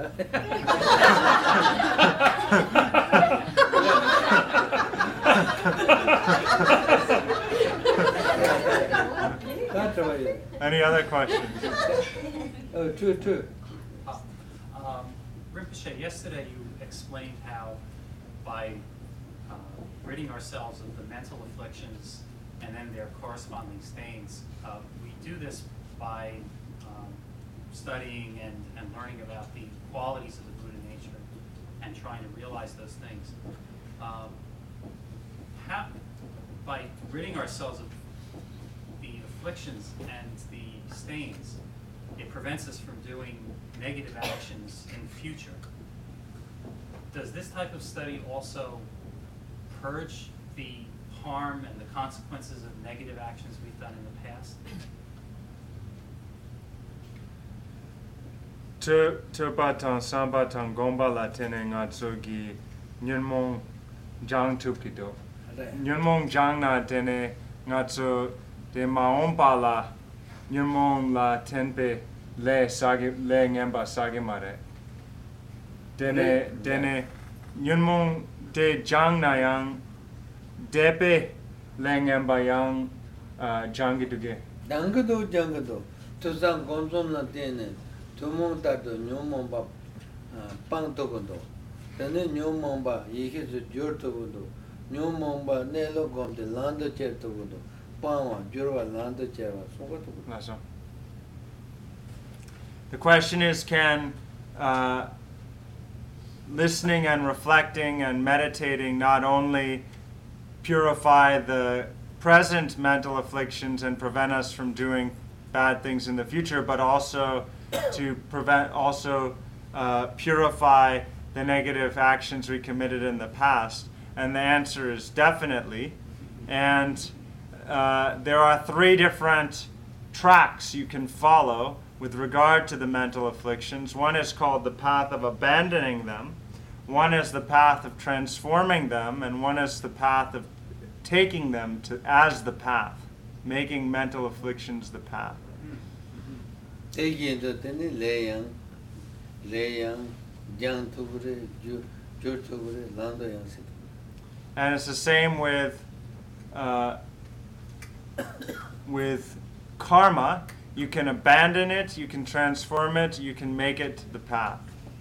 다 좋아요. Any other questions? 어, true, true. Um, Rinpoche, yesterday you explained how by uh, ridding ourselves of the mental afflictions and then their corresponding stains, uh, we do this by um, studying and, and learning about the qualities of the Buddha nature and trying to realize those things. Um, how, by ridding ourselves of the afflictions and the stains, it prevents us from doing negative actions in future. Does this type of study also purge the harm and the consequences of negative actions we've done in the past? To to batang sambatang gomba latene ngatsugi nyunmong jang tupido. Nyunmong jang na tene ngatsu de maompa la nyunmong la tenpe le sagi le ngemba sagi mare. Dene dene nyunmong de jang na yang depe le ngemba yang jangi duge. 장거도 장거도 두상 건좀나 되네. 두몽다도 뇽몽바 빵도고도. 근데 뇽몽바 이게서 저토고도. 뇽몽바 내로곰데 란도 쳇도고도. 빵와 저와 란도 쳇와 소고도. That's all. The question is, can uh, listening and reflecting and meditating not only purify the present mental afflictions and prevent us from doing bad things in the future, but also to prevent, also uh, purify the negative actions we committed in the past? And the answer is definitely. And uh, there are three different tracks you can follow with regard to the mental afflictions. One is called the path of abandoning them, one is the path of transforming them, and one is the path of taking them to as the path, making mental afflictions the path. 대기도 되네 레양 레양 장투브레 주 저투브레 란도 양식. And it's the same with uh, with karma. You can abandon it, you can transform it, you can make it the path.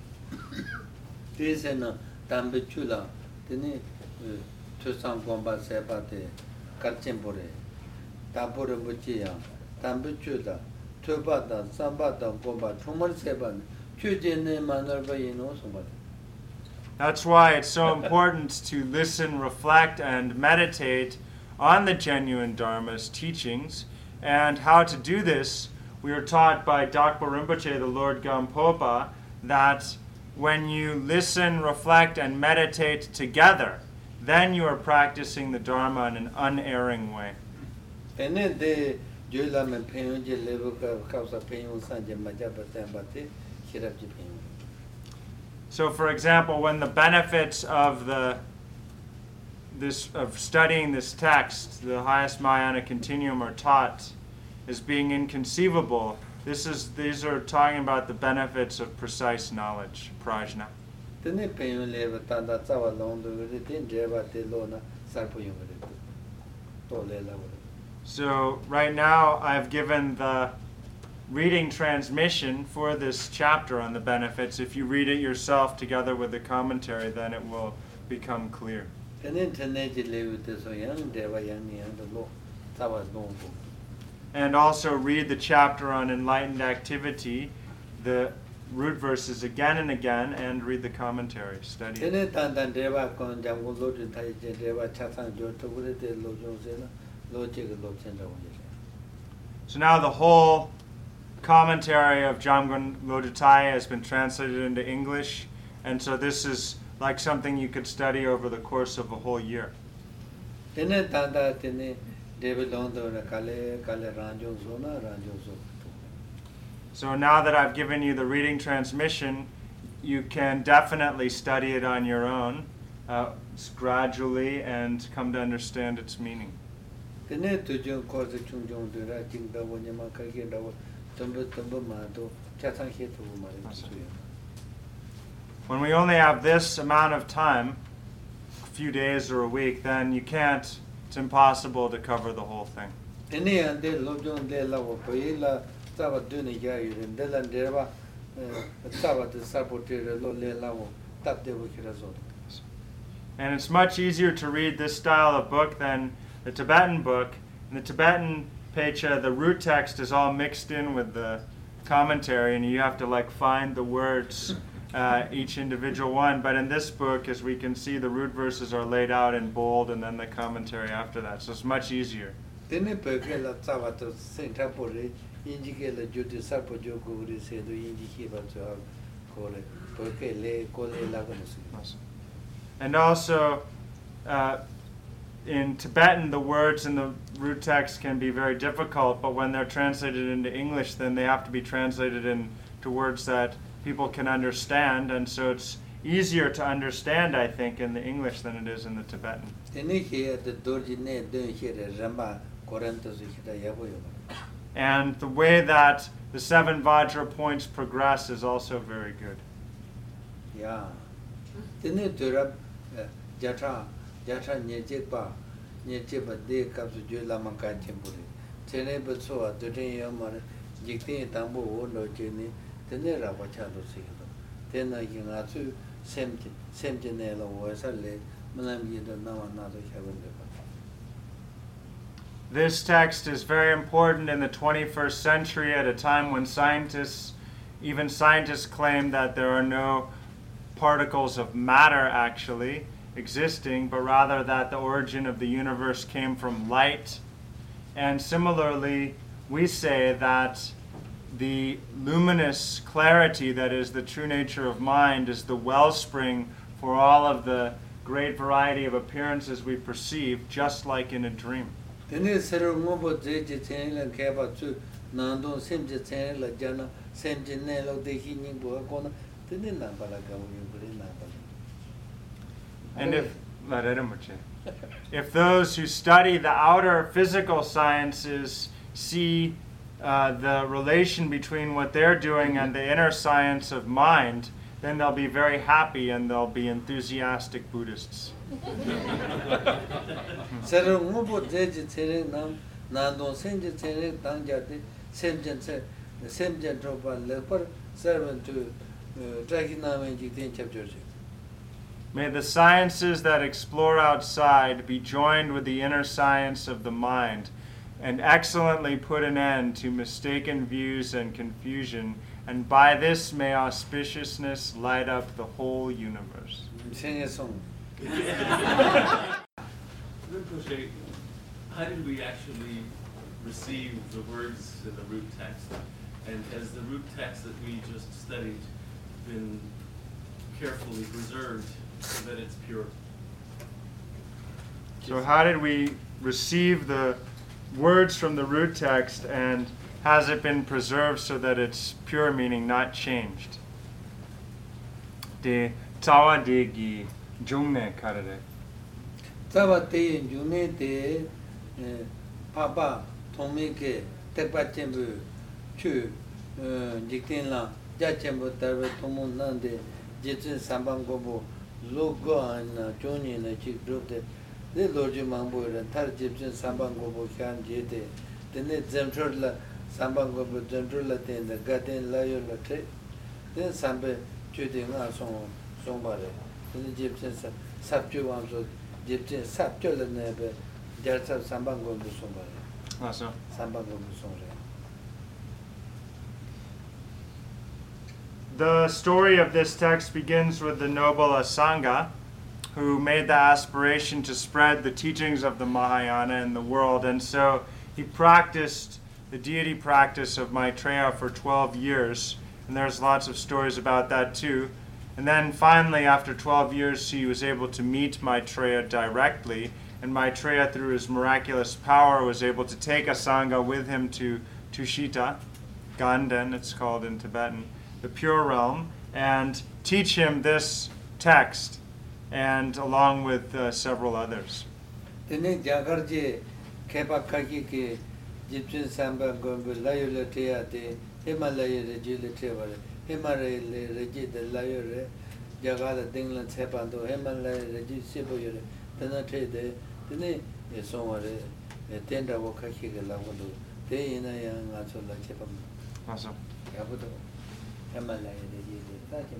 그래서는 담배 줄라 되네 투상 공부 세바데 같이 보래 담보를 묻지야 담배 줄다 투바다 삼바다 공부 정말 세반 규제네 만들어봐이노 소바. That's why it's so important to listen, reflect, and meditate on the genuine Dharma's teachings. And how to do this, we were taught by Dakpa Rinpoche, the Lord Gampopa, that when you listen, reflect, and meditate together, then you are practicing the Dharma in an unerring way. Ene de julame penje levuka kausa penyu sanje majaba tambate kirapji penyu. So, for example, when the benefits of the this of studying this text, the highest Mahayana continuum, are taught as being inconceivable, this is these are talking about the benefits of precise knowledge, prajna. Tene penyu leva tanda tsawa londo vede ten jeva te lona sarpo yungre to lela vede. So right now I've given the reading transmission for this chapter on the benefits. If you read it yourself together with the commentary, then it will become clear. Tene tene je leva te so yang deva yang yang de lo tsawa londo. And also read the chapter on enlightened activity, the root verses again and again, and read the commentary. Study it. Tene tanda deva kon jangu lo de tai je deva chasang jo to vede te lo jo sela lo che ke lo chen da wede. So now the whole commentary of Jamgon Lodhitaya has been translated into English, and so this is like something you could study over the course of a whole year. Tene tanda tene David London Kale Kale Ranjo Zona Ranjo Zona. So now that I've given you the reading transmission, you can definitely study it on your own, uh, gradually, and come to understand its meaning. Tene to jung cause chung jung de ra jing da wo nyama ka ge da wo tumbu tumbu ma do cha sang he tu ma le. When we only have this amount of time, a few days or a week, then you can't, it's impossible to cover the whole thing. Tene ande lo jung de la wo pe la ta ba du ni ya yu de la de ba ta ba de sa po te lo le la wo tap de wo ki ra zo. And it's much easier to read this style of book than the Tibetan book. In the Tibetan Pecha, the root text is all mixed in with the commentary, and you have to like find the words, uh, each individual one. But in this book, as we can see, the root verses are laid out in bold, and then the commentary after that. So it's much easier. Tene pe ke la ta ba to sen ta po re yin ji ke la ju de sa po jo ko re se do yin ji ki ba jo ko le pe ke le ko le la ko se. And also, uh, in Tibetan, the words in the root text can be very difficult, but when they're translated into English, then they have to be translated into words that people can understand, and so it's easier to understand, I think, in the English than it is in the Tibetan. And the way that the seven Vajra points progress is also very good. Yeah. Tene durab jatra jatra nye jekpa nye jekpa de kapsu jo lama ka chempuri. Tene betso a duten yamar jikten tambo o no jeni tene raba chado sikdo. Tena yinga su semje semje ne lo wasa le malam yido nama nado chabende. This text is very important in the twenty-first century at a time when scientists, even scientists claim that there are no particles of matter actually existing, but rather that the origin of the universe came from light. And similarly, we say that the luminous clarity that is the true nature of mind is the wellspring for all of the great variety of appearances we perceive, just like in a dream. Tene sero ngobo zeje tene la keba tu nando semje tene la jana semje ne lo de hi ning bo kona tene na bala ga yu bri na bala. And if if those who study the outer physical sciences see uh, the relation between what they're doing and the inner science of mind, then they'll be very happy and they'll be enthusiastic Buddhists. Sero ngobo zeje tene nam nando semje tene dang ja de semje se semje dropa le par servant to traki na men ji ten chap jorje. May the sciences that explore outside be joined with the inner science of the mind and excellently put an end to mistaken views and confusion, and by this may auspiciousness light up the whole universe. Rinpoche, how did we actually receive the words in the root text? And has the root text that we just studied been carefully preserved so that it's pure? So how did we receive the words from the root text, and has it been preserved so that it's pure, meaning not changed? De tawa de gi jungne karare. Tawa te june te papa tome ke tekpa chembu chu jikten la ja chembu tarve tomo nande jitsin sambang gobo logo an joni na chik drote de lorji mangbo ran tar jitsin sambang gobo khan jete tene zemchor la sambang gobo zemchor la ten da gaten la yo la tre den sambe chude nga song song bare tene jitsin sabju wam so jitsin sabju la ne be jarsa sambang gobo song bare Ah, so. sambang gobo song re. The story of this text begins with the noble Asanga, who made the aspiration to spread the teachings of the Mahayana in the world. And so he practiced the deity practice of Maitreya for twelve years. And there's lots of stories about that too. And then finally, after twelve years, he was able to meet Maitreya directly. and Maitreya, through his miraculous power, was able to take Asanga with him to Tushita, Ganden, it's called in Tibetan, the pure realm, and teach him this text, and along with uh, several others. Tene jagarje kepa kaki ke Egyptian samba gombe layo le teate Himalaya reji le tevare Himalaya le reji de layo re jagala dinglan sepando Himalaya reji sebo yore tena te de tene esomare tenda wo kaki ke lawondo te ina ya ngaso la chepam Awesome. yabudo Himalaya reji de tajem.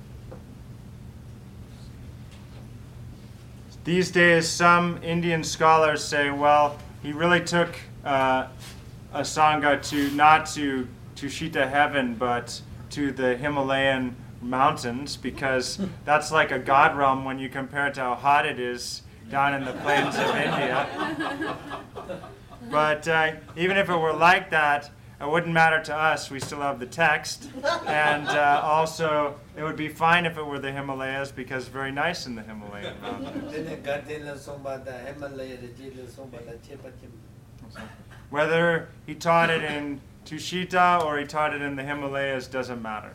These days, some Indian scholars say, well, he really took uh, Asanga to not to Tushita heaven, but to the Himalayan mountains, because that's like a god realm when you compare it to how hot it is down in the plains of India. But uh, even if it were like that, it wouldn't matter to us. We still have the text. And uh, also, it would be fine if it were the Himalayas, because it's very nice in the Himalayan mountains. Whether he taught it in Tushita or he taught it in the Himalayas doesn't matter.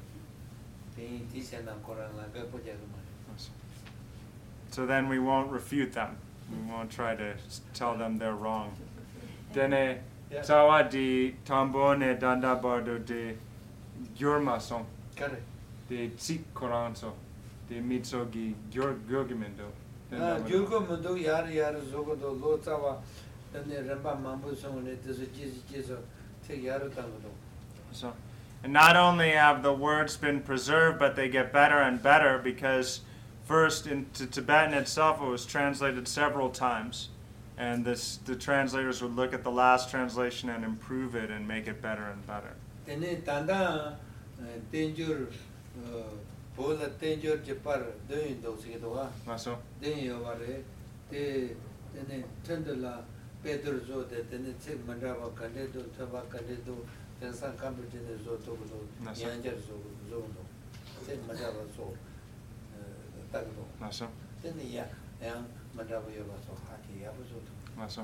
So then we won't refute them. We won't try to tell them they're wrong. Dene Sawa di tambone danda bardo de gyurma song. De tsik koranso. De mitsogi gyur gyurgimendo. Gyurgo mundo yar yar zogo do lo tsawa dene ramba mambu song ne deso jizi jizo te yaru tango. So, and not only have the words been preserved, but they get better and better, because first into Tibetan itself it was translated several times. And this, the translators would look at the last translation and improve it and make it better and better. Tene tanda tenjur bola tenjur jepar doin do sigedoa. Maso. Den yovare te tene tendela Pedro zo de tene tsik mandava kande do taba kande do tensan kamputine zo to do yanjar zo zo do tsik mandava zo tagdo. Maso. Tene ya yang mandava yova so haki yabu zo. Maso.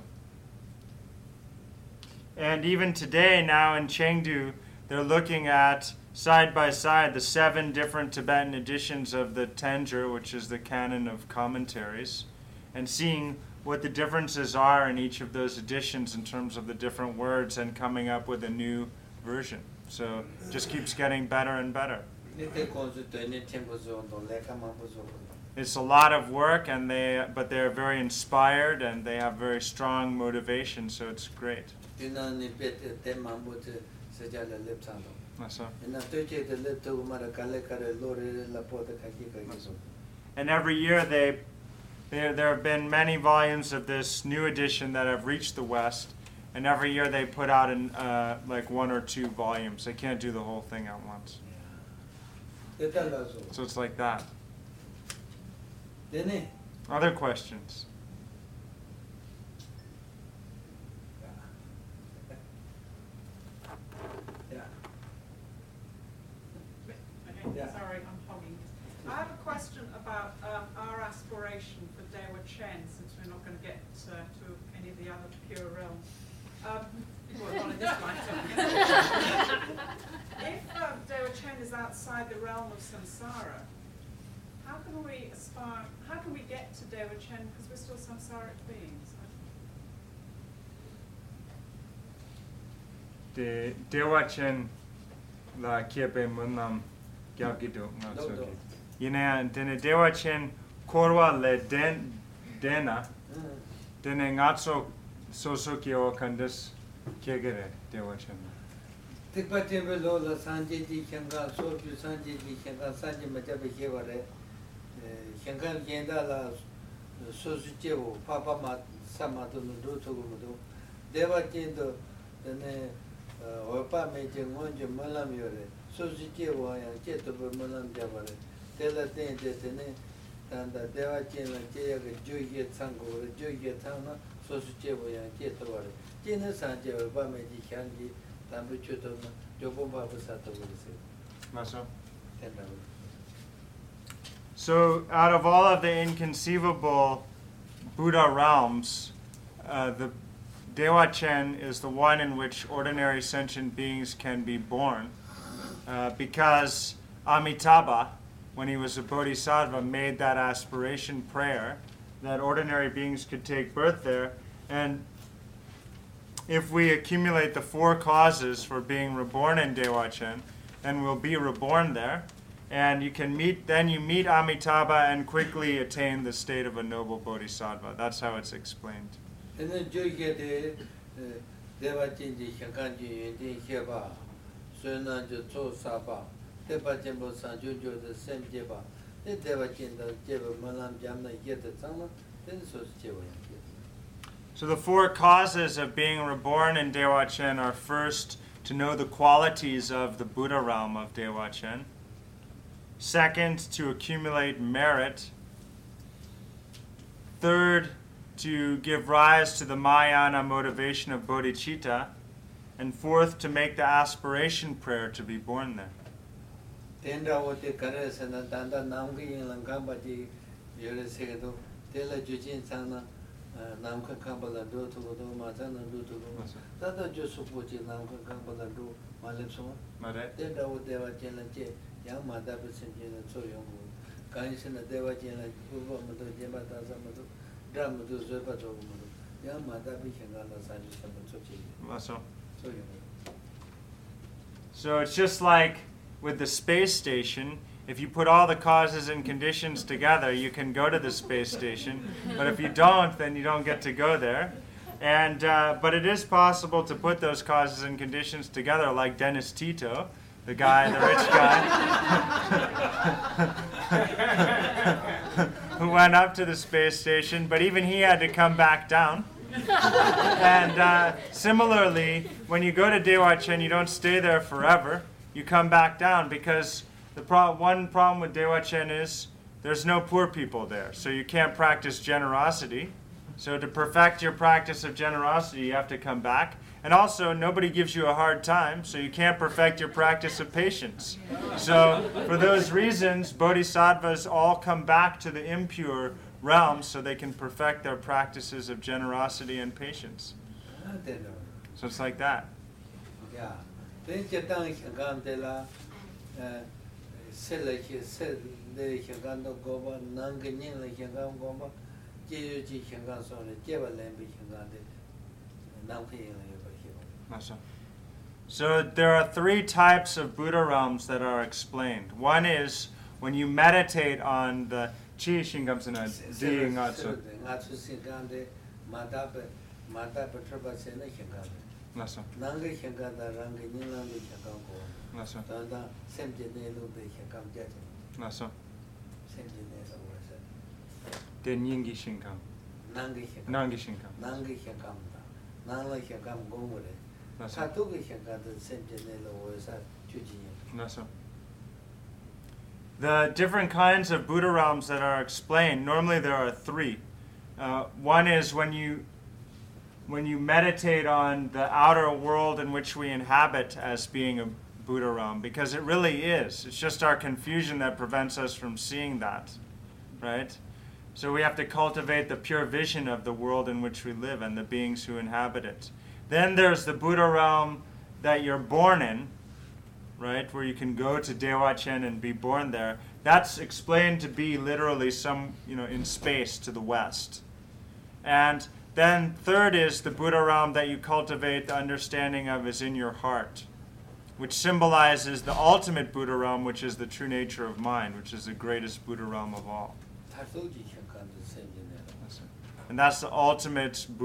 And even today, now in Chengdu, they're looking at side by side the seven different Tibetan editions of the Tenjur, which is the canon of commentaries, and seeing what the differences are in each of those editions in terms of the different words, and coming up with a new version. So it just keeps getting better and better. It's a lot of work, and they, but they're very inspired, and they have very strong motivation, so it's great. And every year they, there, there have been many volumes of this new edition that have reached the West, and every year they put out in uh, like one or two volumes. They can't do the whole thing at once. So it's like that. Other questions? Yeah. Okay, sorry, I'm hogging this. I have a question about um, our aspiration for Dewa Chen, since we're not going to get uh, to any of the other pure realms. Um, well, not in this lifetime. If um, Dewa Chen is outside the realm of samsara, how can we aspire, how can we get to Dewa Chen, because we're still samsaric beings? The Dewa Chen la kiepe munam gyalgido ngatsogi. Yine dene Dewa Chen korwa le den dena dene ngatso sosokyo kandes kegere Dewa Chen. Tikpa tembe lo la sanje ji khenga so ju sanje ji khenga sanje majabe kevare khenga yenda la so su jewo papa ma sama do do to do Dewa Chen do dene opa me je ngonje malam yore so su jewo ya je to malam jabare tela ten de tene tanda Dewa Chen la je ya ge ju ye chango ju ye thana so su jewo ya je to bare jene sanje opa me ji khangi. So, out of all of the inconceivable Buddha realms, uh, the Dewa Chen is the one in which ordinary sentient beings can be born, uh, because Amitabha, when he was a bodhisattva, made that aspiration prayer that ordinary beings could take birth there. And if we accumulate the four causes for being reborn in Dewa Chen, then we'll be reborn there. And you can meet, then you meet Amitabha and quickly attain the state of a noble bodhisattva. That's how it's explained. And then you get the Deva Chinji Shankanji Yundin Heba, Sunan Jo Saba, Deva Jimbo Sanju the same Jeba, the Deva Jinda Jeba Malam Jamna Yet the Sama, then so Jewa. So the four causes of being reborn in Dewa Chen are first, to know the qualities of the Buddha realm of Dewa Chen. Second, to accumulate merit. Third, to give rise to the Mahayana motivation of bodhicitta. And fourth, to make the aspiration prayer to be born there. Tendra what the Kares and Danda Namgi in Lankambati, Yeresedo, Tela Jujin Sana, Namka Kambala do to do Matana do to do. Tata Josupuchi Namka Kambala do Malipsoma. Tendra what they were Jelaje, young Madabi Sinjin and so young. Kanshin the Deva Jela, Uva Madu, Jebata Samadu, Dramadu Zepato Madu, young Madabi Hangala Saji So, so young. so it's just like with the space station. If you put all the causes and conditions together, you can go to the space station. But if you don't, then you don't get to go there. And uh, but it is possible to put those causes and conditions together, like Dennis Tito, the guy, the rich guy, who went up to the space station. But even he had to come back down. And uh, similarly, when you go to Dewa Chen, you don't stay there forever. You come back down, because the pro one problem with Dewa Chen is there's no poor people there, so you can't practice generosity. So to perfect your practice of generosity, you have to come back. And also, nobody gives you a hard time, so you can't perfect your practice of patience. So for those reasons, bodhisattvas all come back to the impure realms so they can perfect their practices of generosity and patience. So it's like that. Yeah. Then Jatang Hangandela. Sell said the Hangando Goba, Nanganin like Hangam Goba, Jeji Hanganson, Jeva Lambi Hangande, Nampi. So there are three types of Buddha realms that are explained. One is when you meditate on the Chi Shingamsana Di Ngatsu. Ngatsu Singande, Matape, Matape Trabasena Hangande. Nanga Hanganda, Ranganin Lambi Hangango. Tanda Semjinelo de Hangam Jetting. Naso. Semjinelo was it. Den Yingi Shinkam. Nangi Hangam. Nangi Shinkam. Nangi Hangam. Nanga Hangam Gomure. Satugi Hanganda Semjinelo was at Juji. Naso. The different kinds of Buddha realms that are explained, normally there are three. Uh, one is when you when you meditate on the outer world in which we inhabit as being a Buddha realm, because it really is. It's just our confusion that prevents us from seeing that, right? So we have to cultivate the pure vision of the world in which we live and the beings who inhabit it. Then there's the Buddha realm that you're born in, right, where you can go to Dewa Chen and be born there. That's explained to be literally some, you know, in space to the west. And then third is the Buddha realm that you cultivate the understanding of is in your heart, which symbolizes the ultimate Buddha realm, which is the true nature of mind, which is the greatest Buddha realm of all. And that's the ultimate Buddha